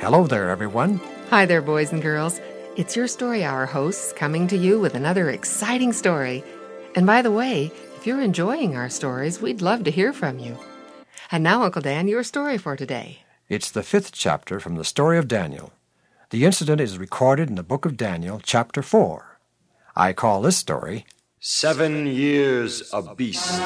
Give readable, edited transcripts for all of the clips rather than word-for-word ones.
Hello there, everyone. Hi there, boys and girls. It's your Story Hour hosts coming to you with another exciting story. And by the way, if you're enjoying our stories, we'd love to hear from you. And now, Uncle Dan, your story for today. It's the 5th chapter from the story of Daniel. The incident is recorded in the book of Daniel, chapter 4. I call this story 7 Years a Beast.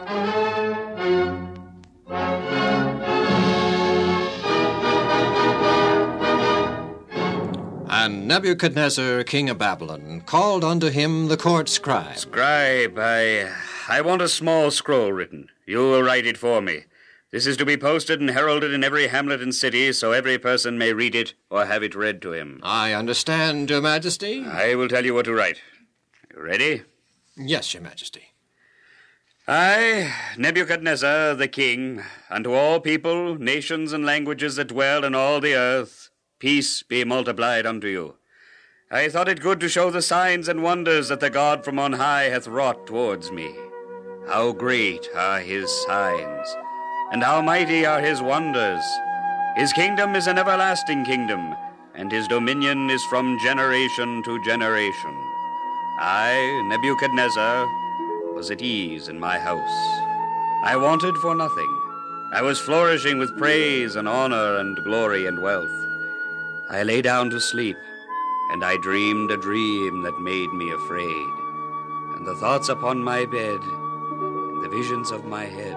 And Nebuchadnezzar, king of Babylon, called unto him the court scribe. Scribe, I want a small scroll written. You will write it for me. This is to be posted and heralded in every hamlet and city, so every person may read it or have it read to him. I understand, Your Majesty. I will tell you what to write. You ready? Yes, Your Majesty. I, Nebuchadnezzar, the king, unto all people, nations, and languages that dwell in all the earth, peace be multiplied unto you. I thought it good to show the signs and wonders that the God from on high hath wrought towards me. How great are his signs, and how mighty are his wonders. His kingdom is an everlasting kingdom, and his dominion is from generation to generation. I, Nebuchadnezzar, was at ease in my house. I wanted for nothing. I was flourishing with praise and honor and glory and wealth. I lay down to sleep, and I dreamed a dream that made me afraid. And the thoughts upon my bed, and the visions of my head,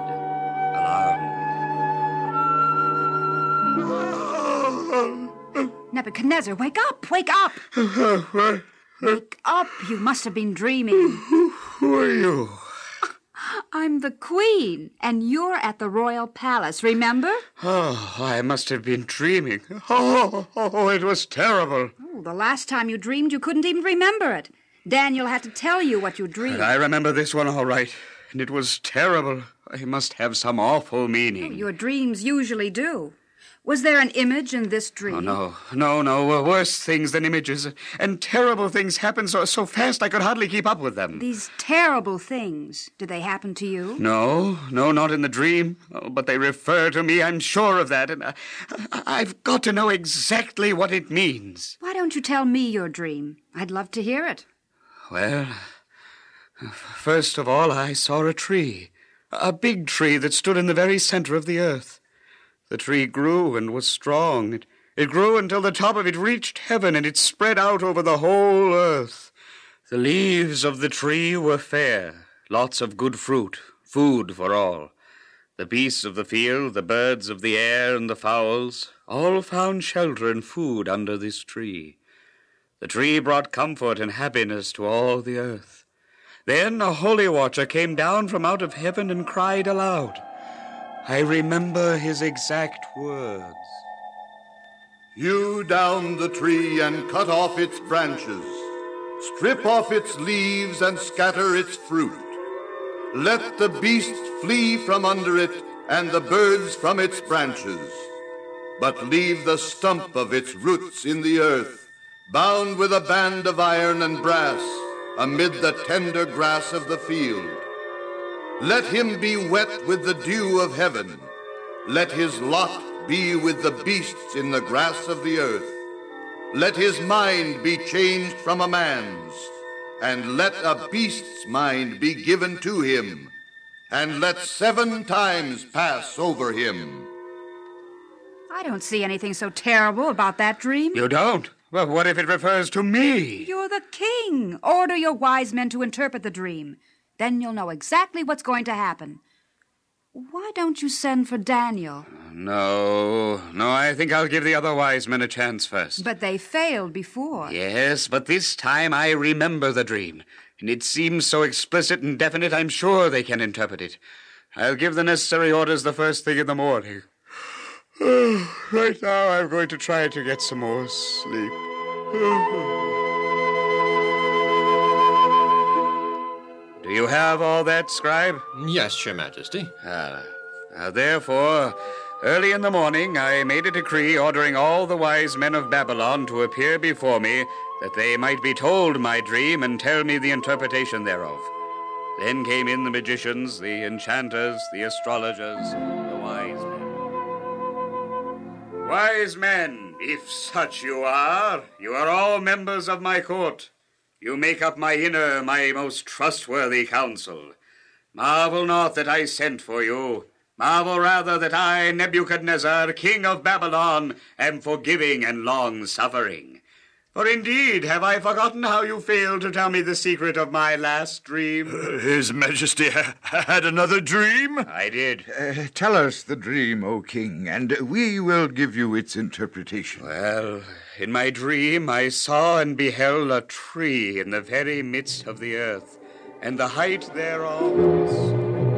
alarmed me. Nebuchadnezzar, wake up! Wake up! Wake up! You must have been dreaming. Who are you? I'm the Queen, and you're at the royal palace, remember? Oh, I must have been dreaming. Oh, it was terrible. Oh, the last time you dreamed, you couldn't even remember it. Daniel had to tell you what you dreamed. I remember this one all right, and it was terrible. It must have some awful meaning. Oh, your dreams usually do. Was there an image in this dream? Oh, no. Worse things than images. And terrible things happened so fast I could hardly keep up with them. These terrible things, did they happen to you? No, not in the dream. Oh, but they refer to me, I'm sure of that. And I've got to know exactly what it means. Why don't you tell me your dream? I'd love to hear it. Well, first of all, I saw a tree. A big tree that stood in the very center of the earth. The tree grew and was strong. It grew until the top of it reached heaven, and it spread out over the whole earth. The leaves of the tree were fair, lots of good fruit, food for all. The beasts of the field, the birds of the air, and the fowls, all found shelter and food under this tree. The tree brought comfort and happiness to all the earth. Then a holy watcher came down from out of heaven and cried aloud. I remember his exact words. Hew down the tree and cut off its branches. Strip off its leaves and scatter its fruit. Let the beasts flee from under it and the birds from its branches. But leave the stump of its roots in the earth, bound with a band of iron and brass, amid the tender grass of the field. Let him be wet with the dew of heaven. Let his lot be with the beasts in the grass of the earth. Let his mind be changed from a man's, and let a beast's mind be given to him, and let 7 times pass over him. I don't see anything so terrible about that dream. You don't? Well, what if it refers to me? You're the king. Order your wise men to interpret the dream. Then you'll know exactly what's going to happen. Why don't you send for Daniel? No, I think I'll give the other wise men a chance first. But they failed before. Yes, but this time I remember the dream. And it seems so explicit and definite, I'm sure they can interpret it. I'll give the necessary orders the first thing in the morning. Right now I'm going to try to get some more sleep. Do you have all that, scribe? Yes, Your Majesty. Therefore, early in the morning, I made a decree ordering all the wise men of Babylon to appear before me, that they might be told my dream and tell me the interpretation thereof. Then came in the magicians, the enchanters, the astrologers, the wise men. Wise men, if such you are all members of my court. You make up my inner, my most trustworthy counsel. Marvel not that I sent for you. Marvel rather that I, Nebuchadnezzar, king of Babylon, am forgiving and long-suffering. For indeed, have I forgotten how you failed to tell me the secret of my last dream? His Majesty had another dream? I did. Tell us the dream, O king, and we will give you its interpretation. Well, in my dream I saw and beheld a tree in the very midst of the earth, and the height thereof was...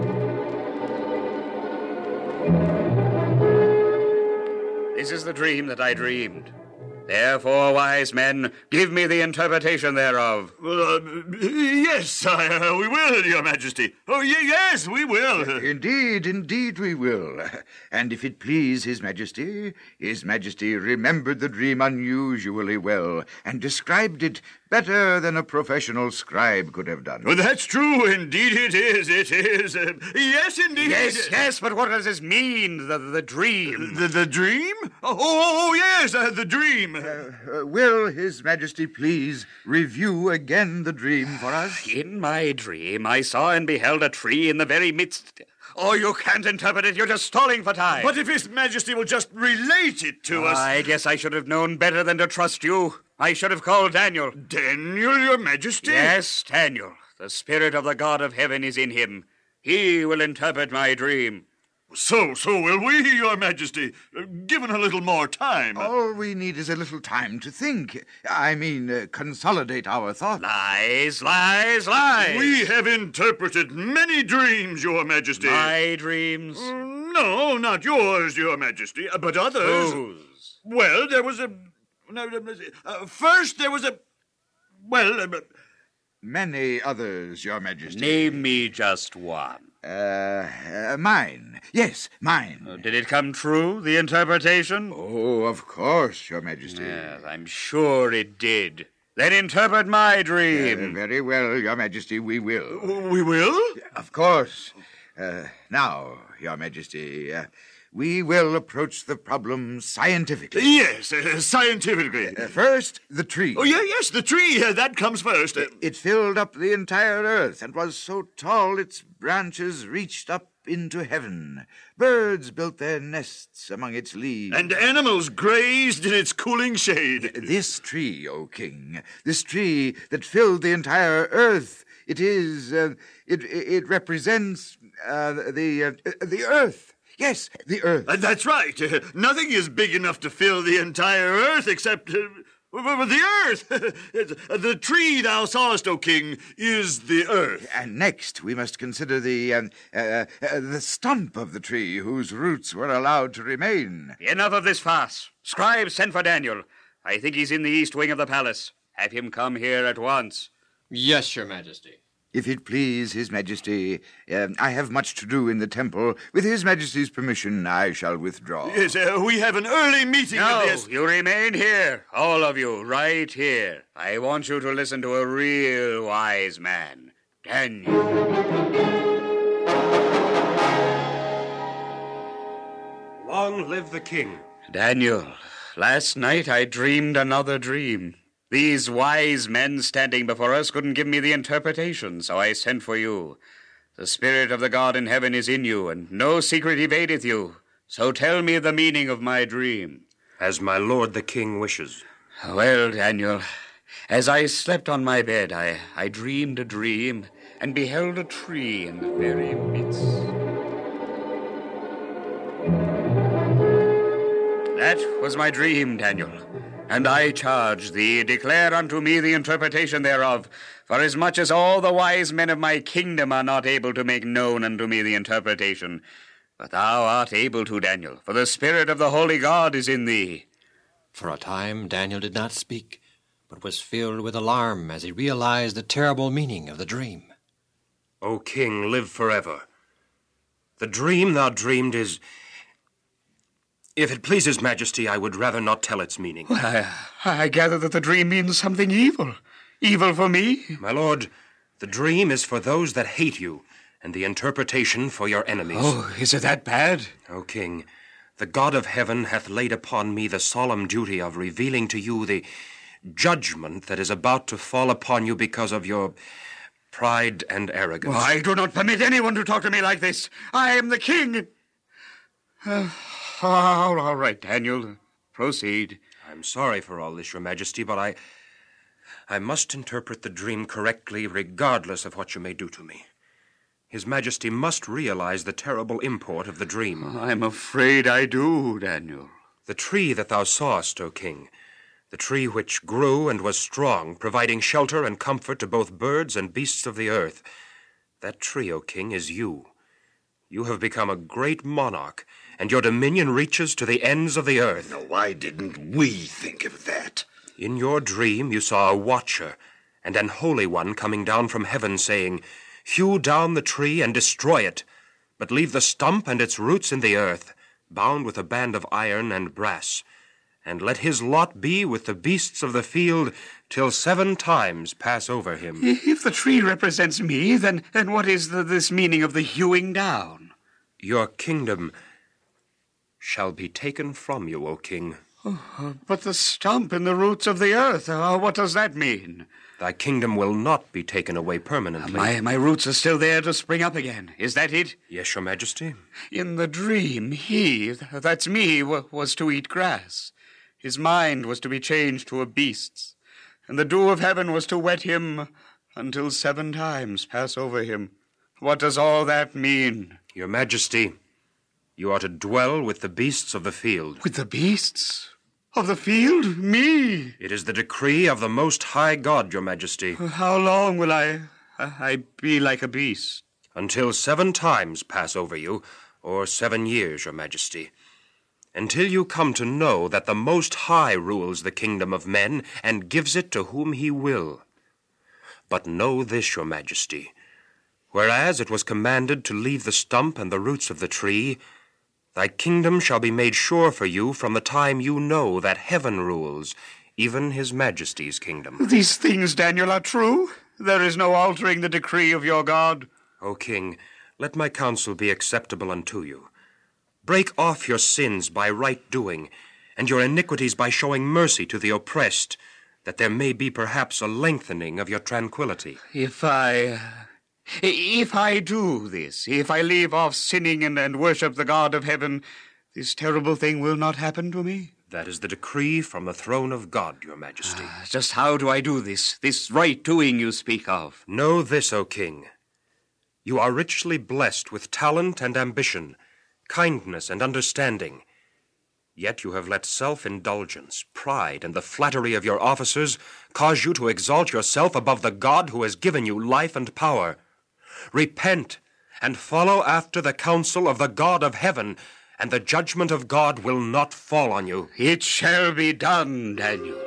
This is the dream that I dreamed. Therefore, wise men, give me the interpretation thereof. Yes, sire, we will, your majesty. Oh, yes, we will. Indeed we will. And if it please his majesty remembered the dream unusually well and described it better than a professional scribe could have done. Well, that's true. Indeed it is. Yes, indeed. Yes, but what does this mean, the dream? The dream? Oh, yes, the dream. Will his majesty please review again the dream for us? In my dream, I saw and beheld a tree in the very midst... Oh, you can't interpret it. You're just stalling for time. But if his majesty will just relate it to us... I guess I should have known better than to trust you. I should have called Daniel. Daniel, your majesty? Yes, Daniel. The spirit of the God of heaven is in him. He will interpret my dream. So will we, your majesty, given a little more time. All we need is a little time to think. Consolidate our thoughts. Lies. We have interpreted many dreams, your majesty. My dreams? No, not yours, your majesty, but others. Whose? Well, there was a... first, there was a... Many others, your majesty. Name me just one. Mine. Yes, mine. Did it come true, the interpretation? Oh, of course, your majesty. Yes, I'm sure it did. Then interpret my dream. Very well, your majesty, we will. We will? Of course. Now, your majesty, we will approach the problem scientifically. Yes, scientifically. First, the tree. Oh, yes, the tree. That comes first. It filled up the entire earth and was so tall its branches reached up into heaven. Birds built their nests among its leaves. And animals grazed in its cooling shade. This tree, O king, this tree that filled the entire earth, it represents the earth. Yes, the earth. That's right. Nothing is big enough to fill the entire earth except the earth. The tree thou sawest, O king, is the earth. And next we must consider the stump of the tree whose roots were allowed to remain. Enough of this farce. Scribe, send for Daniel. I think he's in the east wing of the palace. Have him come here at once. Yes, your majesty. If it please his majesty, I have much to do in the temple. With his majesty's permission, I shall withdraw. Yes, we have an early meeting of this. No, you remain here, all of you, right here. I want you to listen to a real wise man, Daniel. Long live the king. Daniel, last night I dreamed another dream. These wise men standing before us couldn't give me the interpretation, so I sent for you. The spirit of the God in heaven is in you, and no secret evadeth you. So tell me the meaning of my dream. As my lord the king wishes. Well, Daniel, as I slept on my bed, I dreamed a dream and beheld a tree in the very midst. That was my dream, Daniel. And I charge thee, declare unto me the interpretation thereof, for as much as all the wise men of my kingdom are not able to make known unto me the interpretation. But thou art able to, Daniel, for the spirit of the holy God is in thee. For a time Daniel did not speak, but was filled with alarm as he realized the terrible meaning of the dream. O king, live forever. The dream thou dreamed is... If it pleases majesty, I would rather not tell its meaning. I gather that the dream means something evil. Evil for me? My lord, the dream is for those that hate you, and the interpretation for your enemies. Oh, is it that bad? O king, the God of heaven hath laid upon me the solemn duty of revealing to you the judgment that is about to fall upon you because of your pride and arrogance. I do not permit anyone to talk to me like this. I am the king. All right, Daniel. Proceed. I'm sorry for all this, Your Majesty, but I must interpret the dream correctly regardless of what you may do to me. His Majesty must realize the terrible import of the dream. I'm afraid I do, Daniel. The tree that thou sawest, O king, the tree which grew and was strong, providing shelter and comfort to both birds and beasts of the earth, that tree, O king, is you. You have become a great monarch, and your dominion reaches to the ends of the earth. Now, why didn't we think of that? In your dream you saw a watcher and an holy one coming down from heaven, saying, "Hew down the tree and destroy it, but leave the stump and its roots in the earth, bound with a band of iron and brass. And let his lot be with the beasts of the field till 7 times pass over him." If the tree represents me, then what is this meaning of the hewing down? Your kingdom shall be taken from you, O king. But the stump and the roots of the earth, what does that mean? Thy kingdom will not be taken away permanently. My roots are still there to spring up again. Is that it? Yes, Your Majesty. In the dream, that's me, was to eat grass. His mind was to be changed to a beast's, and the dew of heaven was to wet him until 7 times pass over him. What does all that mean? Your Majesty, you are to dwell with the beasts of the field. With the beasts of the field? Me? It is the decree of the Most High God, Your Majesty. How long will I be like a beast? Until 7 times pass over you, or 7 years, Your Majesty. Until you come to know that the Most High rules the kingdom of men and gives it to whom he will. But know this, Your Majesty, whereas it was commanded to leave the stump and the roots of the tree, thy kingdom shall be made sure for you from the time you know that heaven rules, even his Majesty's kingdom. These things, Daniel, are true? There is no altering the decree of your God? O king, let my counsel be acceptable unto you. Break off your sins by right doing, and your iniquities by showing mercy to the oppressed, that there may be perhaps a lengthening of your tranquility. If I do this, if I leave off sinning and worship the God of heaven, this terrible thing will not happen to me? That is the decree from the throne of God, Your Majesty. Just how do I do this right doing you speak of? Know this, O king. You are richly blessed with talent and ambition, kindness and understanding. Yet you have let self-indulgence, pride, and the flattery of your officers cause you to exalt yourself above the God who has given you life and power. Repent and follow after the counsel of the God of heaven, and the judgment of God will not fall on you. It shall be done, Daniel.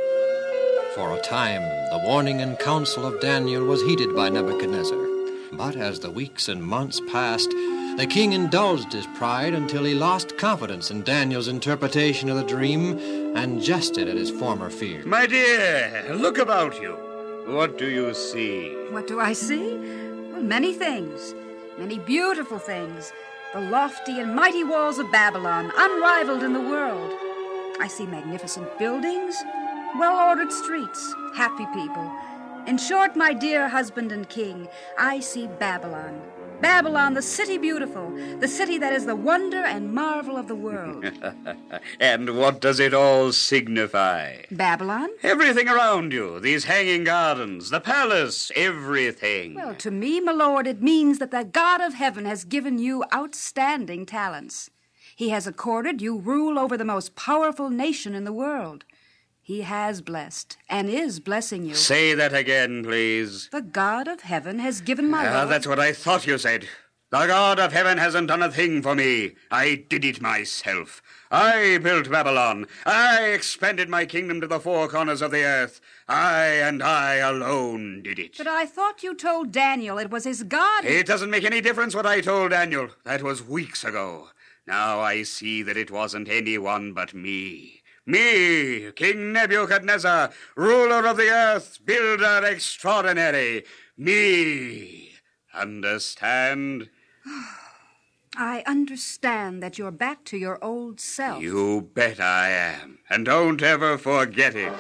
For a time, the warning and counsel of Daniel was heeded by Nebuchadnezzar. But as the weeks and months passed, the king indulged his pride until he lost confidence in Daniel's interpretation of the dream and jested at his former fear. My dear, look about you. What do you see? What do I see? Well, many things. Many beautiful things. The lofty and mighty walls of Babylon, unrivaled in the world. I see magnificent buildings, well-ordered streets, happy people. In short, my dear husband and king, I see Babylon. Babylon, the city beautiful, the city that is the wonder and marvel of the world. And what does it all signify? Babylon? Everything around you, these hanging gardens, the palace, everything. Well, to me, my lord, it means that the God of heaven has given you outstanding talents. He has accorded you rule over the most powerful nation in the world. He has blessed and is blessing you. Say that again, please. The God of heaven has given my lord... That's what I thought you said. The God of heaven hasn't done a thing for me. I did it myself. I built Babylon. I expanded my kingdom to the 4 corners of the earth. I alone did it. But I thought you told Daniel it was his God... It doesn't make any difference what I told Daniel. That was weeks ago. Now I see that it wasn't anyone but me. Me, King Nebuchadnezzar, ruler of the earth, builder extraordinary. Me. Understand? I understand that you're back to your old self. You bet I am. And don't ever forget it.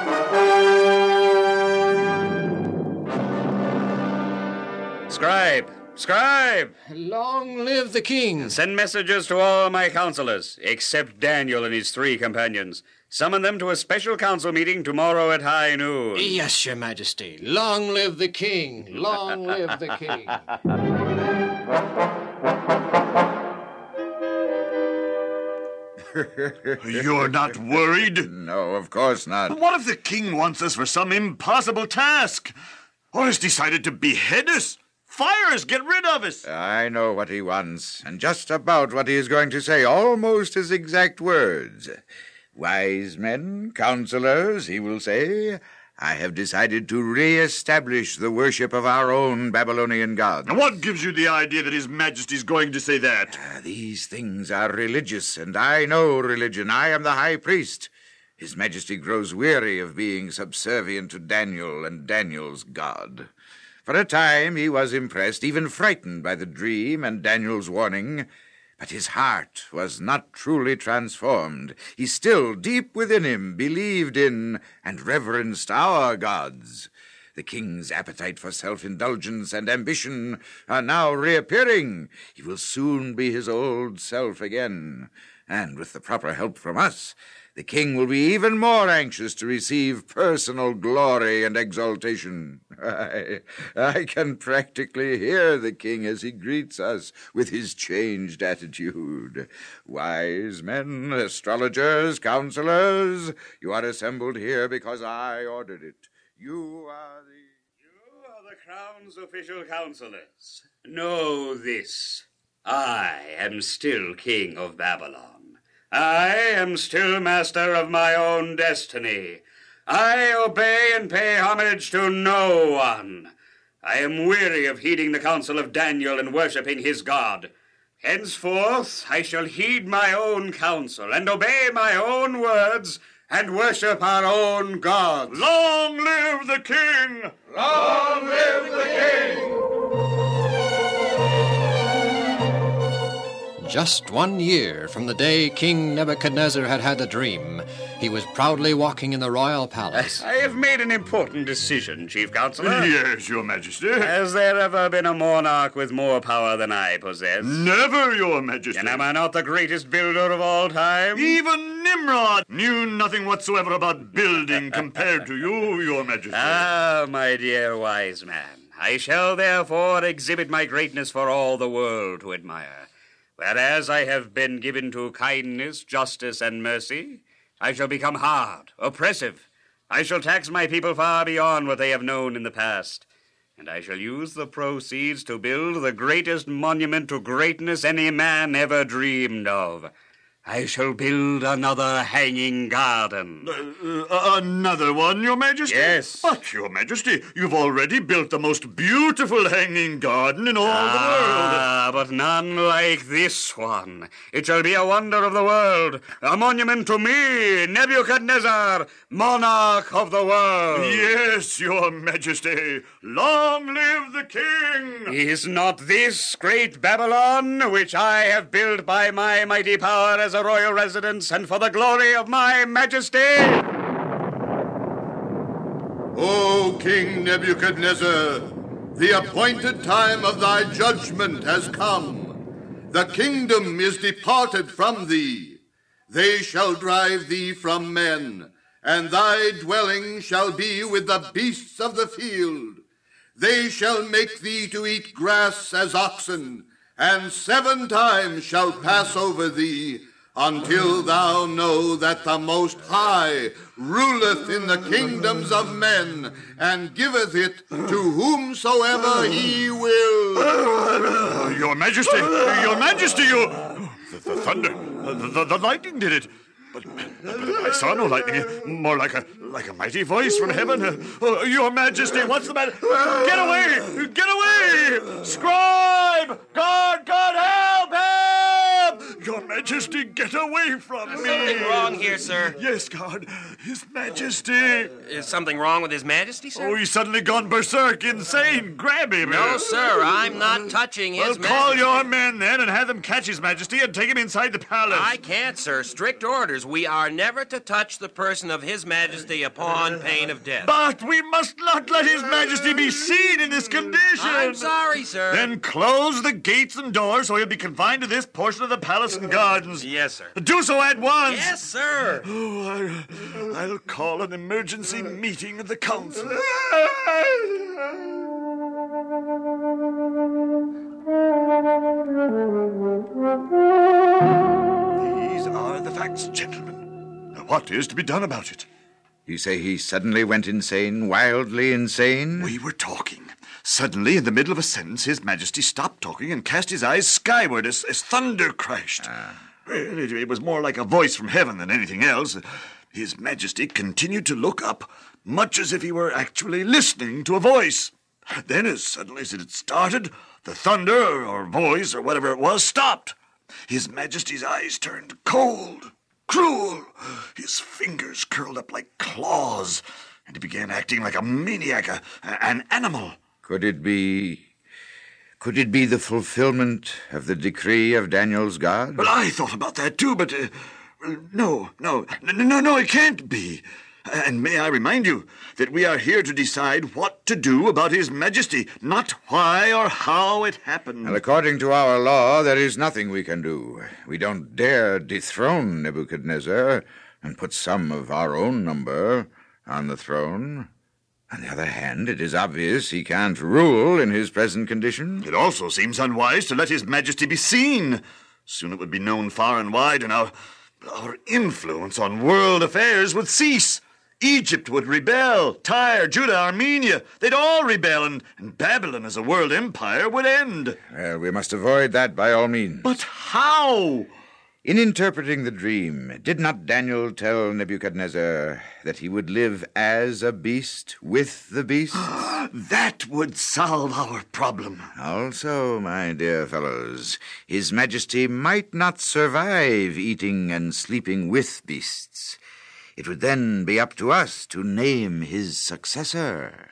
Scribe! Scribe! Long live the king! Send messages to all my counselors, except Daniel and his 3 companions. Summon them to a special council meeting tomorrow at high noon. Yes, your majesty. Long live the king! Long live the king! You're not worried? No, of course not. But what if the king wants us for some impossible task? Or has decided to behead us? Fire us! Get rid of us! I know what he wants, and just about what he is going to say, almost his exact words. Wise men, counselors, he will say, I have decided to re-establish the worship of our own Babylonian gods. And what gives you the idea that His Majesty's going to say that? These things are religious, and I know religion. I am the high priest. His Majesty grows weary of being subservient to Daniel and Daniel's God. For a time he was impressed, even frightened by the dream and Daniel's warning, but his heart was not truly transformed. He still, deep within him, believed in and reverenced our gods. The king's appetite for self-indulgence and ambition are now reappearing. He will soon be his old self again, and with the proper help from us, the king will be even more anxious to receive personal glory and exaltation. I can practically hear the king as he greets us with his changed attitude. Wise men, astrologers, counselors, you are assembled here because I ordered it. You are the crown's official counselors. Know this. I am still king of Babylon. I am still master of my own destiny. I obey and pay homage to no one. I am weary of heeding the counsel of Daniel and worshipping his God. Henceforth I shall heed my own counsel and obey my own words and worship our own gods. Long live the king! Long live the king! Just 1 year from the day King Nebuchadnezzar had the dream, he was proudly walking in the royal palace. I have made an important decision, Chief Counselor. Yes, Your Majesty. Has there ever been a monarch with more power than I possess? Never, Your Majesty. And am I not the greatest builder of all time? Even Nimrod knew nothing whatsoever about building compared to you, Your Majesty. Ah, my dear wise man, I shall therefore exhibit my greatness for all the world to admire. Whereas I have been given to kindness, justice, and mercy, I shall become hard, oppressive. I shall tax my people far beyond what they have known in the past. And I shall use the proceeds to build the greatest monument to greatness any man ever dreamed of. I shall build another hanging garden. Another one, Your Majesty? Yes. But, Your Majesty, you've already built the most beautiful hanging garden in all the world. Ah, but none like this one. It shall be a wonder of the world, a monument to me, Nebuchadnezzar, monarch of the world. Yes, Your Majesty. Long live the king! Is not this great Babylon, which I have built by my mighty power as a royal residence and for the glory of my majesty? O King Nebuchadnezzar, the appointed time of thy judgment has come. The kingdom is departed from thee. They shall drive thee from men, and thy dwelling shall be with the beasts of the field. They shall make thee to eat grass as oxen, and 7 times shall pass over thee, until thou know that the Most High ruleth in the kingdoms of men, and giveth it to whomsoever he will. Your Majesty, the thunder, the lightning did it. But I saw no lightning, more like a mighty voice from heaven. Your Majesty, what's the matter? Get away! Get away! Scribe! God, help! Your Majesty, get away from me! Something wrong here, sir. Yes, guard. His Majesty. Is something wrong with His Majesty, sir? Oh, he's suddenly gone berserk, insane. Grab him. No, sir, I'm not touching His Majesty. Call your men then and have them catch His Majesty and take him inside the palace. I can't, sir. Strict orders. We are never to touch the person of His Majesty upon pain of death. But we must not let His Majesty be seen in this condition. I'm sorry, sir. Then close the gates and doors so he'll be confined to this portion of the palace and gardens. Yes, sir. Do so at once. Yes, sir. Oh, I'll call an emergency meeting of the council. These are the facts, gentlemen. Now, what is to be done about it? You say he suddenly went insane, wildly insane? We were talking. Suddenly, in the middle of a sentence, His Majesty stopped talking and cast his eyes skyward as thunder crashed. Well, it was more like a voice from heaven than anything else. His Majesty continued to look up, much as if he were actually listening to a voice. Then, as suddenly as it had started, the thunder, or voice, or whatever it was, stopped. His Majesty's eyes turned cold, cruel. His fingers curled up like claws, and he began acting like a maniac, an animal. Could it be the fulfillment of the decree of Daniel's God? Well, I thought about that too, but no, it can't be. And may I remind you that we are here to decide what to do about His Majesty, not why or how it happened. Well, according to our law, there is nothing we can do. We don't dare dethrone Nebuchadnezzar and put some of our own number on the throne. On the other hand, it is obvious he can't rule in his present condition. It also seems unwise to let His Majesty be seen. Soon it would be known far and wide, and our influence on world affairs would cease. Egypt would rebel. Tyre, Judah, Armenia, they'd all rebel, and Babylon as a world empire would end. Well, we must avoid that by all means. But how? In interpreting the dream, did not Daniel tell Nebuchadnezzar that he would live as a beast with the beasts? That would solve our problem. Also, my dear fellows, His Majesty might not survive eating and sleeping with beasts. It would then be up to us to name his successor.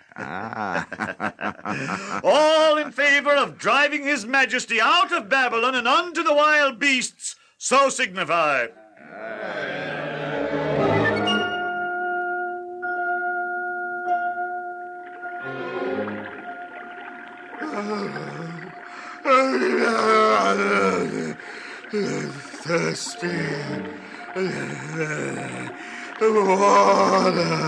All in favor of driving His Majesty out of Babylon and unto the wild beasts, so signify. Thirsty. Water.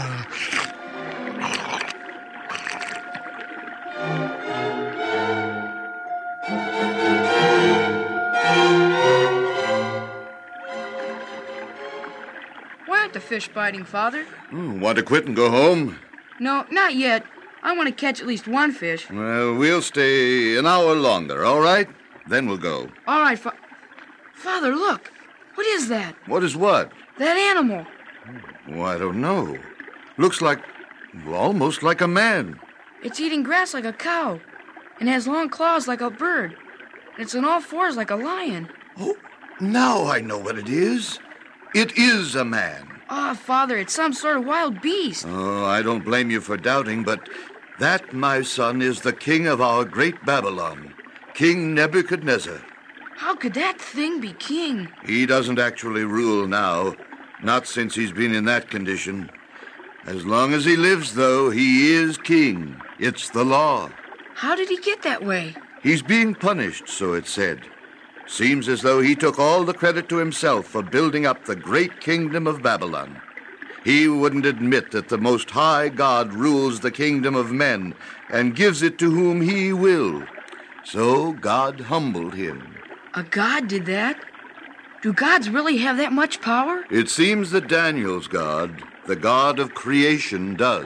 Why aren't the fish biting, Father? Want to quit and go home? No, not yet. I want to catch at least one fish. Well, we'll stay an hour longer, all right? Then we'll go. All right, Father, look. What is that? What is what? That animal. Oh, I don't know. Looks like, almost like a man. It's eating grass like a cow, and has long claws like a bird. And it's on all fours like a lion. Oh, now I know what it is. It is a man. Ah, Father, it's some sort of wild beast. Oh, I don't blame you for doubting, but that, my son, is the king of our great Babylon, King Nebuchadnezzar. How could that thing be king? He doesn't actually rule now, not since he's been in that condition. As long as he lives, though, he is king. It's the law. How did he get that way? He's being punished, so it's said. Seems as though he took all the credit to himself for building up the great kingdom of Babylon. He wouldn't admit that the Most High God rules the kingdom of men and gives it to whom he will. So God humbled him. A god did that? Do gods really have that much power? It seems that Daniel's God, the God of creation, does.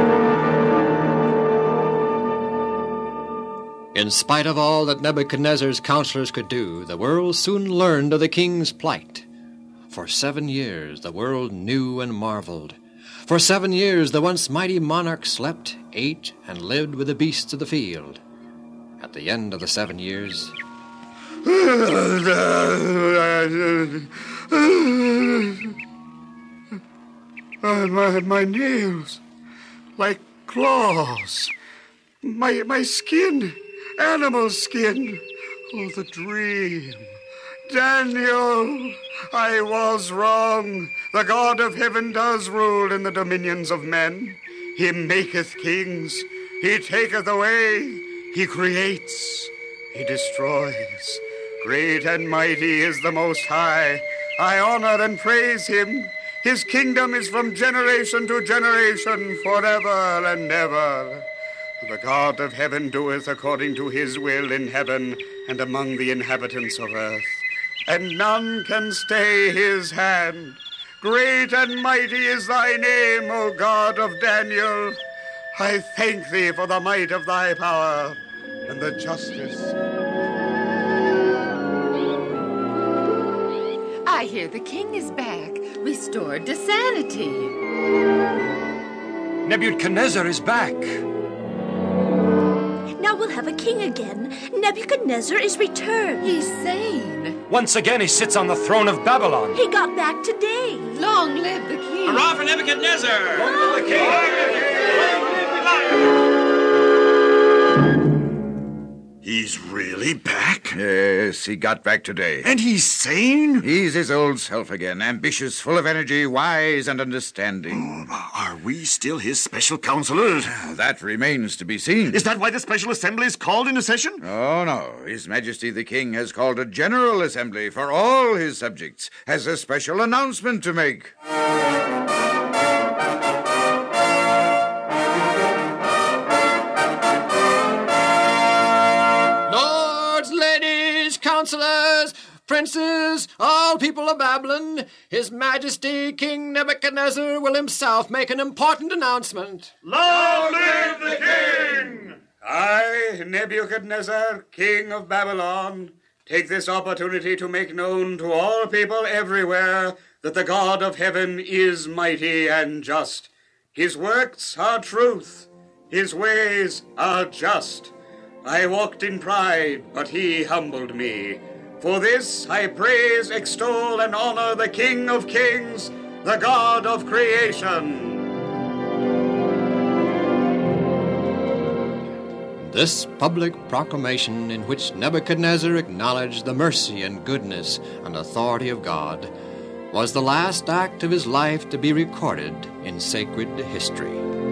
In spite of all that Nebuchadnezzar's counselors could do, the world soon learned of the king's plight. For 7 years the world knew and marveled. For 7 years the once mighty monarch slept, ate, and lived with the beasts of the field. At the end of the 7 years... My nails, like claws. My skin, animal skin. Oh, the dream. Daniel, I was wrong. The God of heaven does rule in the dominions of men. He maketh kings. He taketh away. He creates. He destroys. Great and mighty is the Most High. I honor and praise him. His kingdom is from generation to generation, forever and ever. The God of heaven doeth according to his will in heaven and among the inhabitants of earth, and none can stay his hand. Great and mighty is thy name, O God of Daniel. I thank thee for the might of thy power and the justice. I hear the king is back, restored to sanity. Nebuchadnezzar is back. Now we'll have a king again. Nebuchadnezzar is returned. He's sane. Once again he sits on the throne of Babylon. He got back today. Long live the king. Hurrah for Nebuchadnezzar! Long live the king! He's really back? Yes, he got back today. And he's sane? He's his old self again, ambitious, full of energy, wise and understanding. Are we still his special counselors? That remains to be seen. Is that why the special assembly is called into session? Oh, no. His Majesty the King has called a general assembly for all his subjects, has a special announcement to make. Counselors, princes, all people of Babylon, His Majesty King Nebuchadnezzar will himself make an important announcement. Long live the king! I, Nebuchadnezzar, King of Babylon, take this opportunity to make known to all people everywhere that the God of heaven is mighty and just. His works are truth. His ways are just. I walked in pride, but he humbled me. For this I praise, extol, and honor the King of Kings, the God of creation. This public proclamation, in which Nebuchadnezzar acknowledged the mercy and goodness and authority of God, was the last act of his life to be recorded in sacred history.